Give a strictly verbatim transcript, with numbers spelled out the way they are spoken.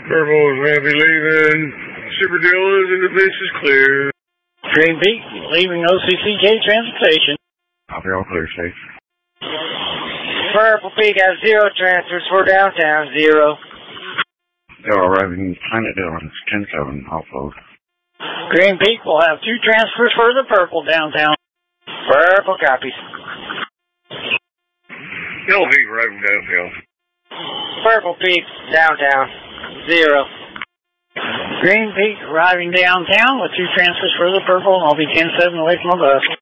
Purple is Rampy leaving. Super Dealers and the bench is clear. Green Peak leaving O C C K Transportation. Copy, all clear, safe. Purple Peak has zero transfers for downtown, zero. They're arriving Planet Dillon, ten seven, offload. Green Peak will have two transfers for the Purple downtown. Purple copies. Yellow Peak arriving downtown. Purple Peak downtown, zero. Green Peak arriving downtown with two transfers for the Purple, and I'll be ten seven away from the bus.